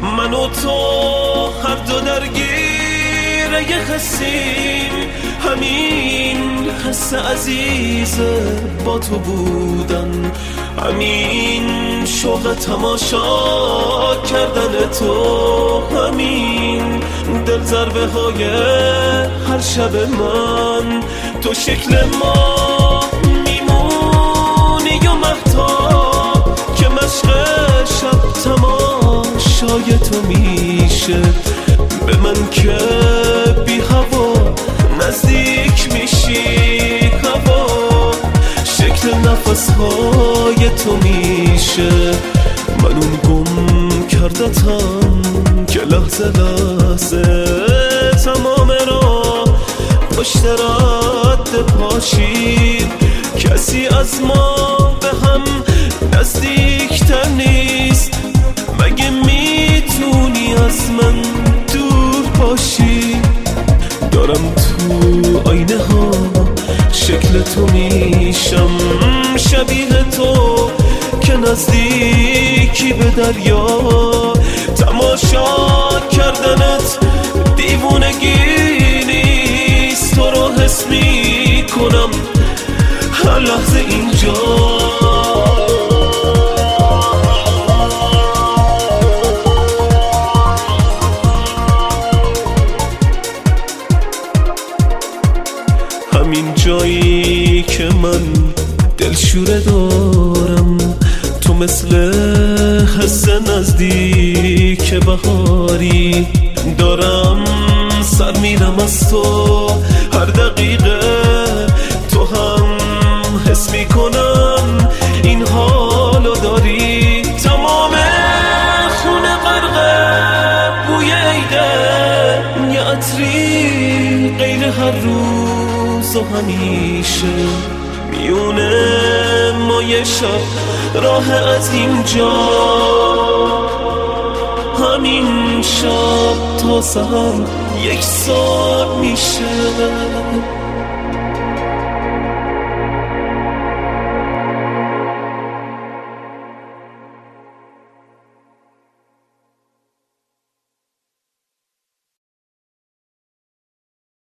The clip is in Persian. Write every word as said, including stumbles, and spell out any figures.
من و تو هر دو درگیر یه حسیم، همین حس عزیز با تو بودن، همین شوق تماشا کردن تو، همین دل ضربه های هر شب من. تو شکل ما میمونی و مهتاب که مشق شب تماشای تو میشه، به من که بی هوا نزدیک میشی هوا، شکل نفس های تو میشه. من اون گم کردتم که لحظه لحظه تمام را پشت رد پاشید، کسی از ما به هم نزدیکتر نیست، مگه میتونی از من دور باشی؟ دارم تو آینه ها شکل تو میشم، شبیه تو که نزدیکی به دریا، تماشا کردنت دیوونگی نیست، تو رو حس میکنم هر لحظه اینجا. همین جایی که من دلشوره دارم، تو مثل حس نزدیک بهاری، دارم سر میرم از تو هر دقیقه، تو هم حس میکنم این حالو داری. تمام خونه غرقه بوی عیده، یه عطری غیر هر روز و همیشه، میونه ما یه شب راه از اینجا، همین شب تا سحر یک سال میشه.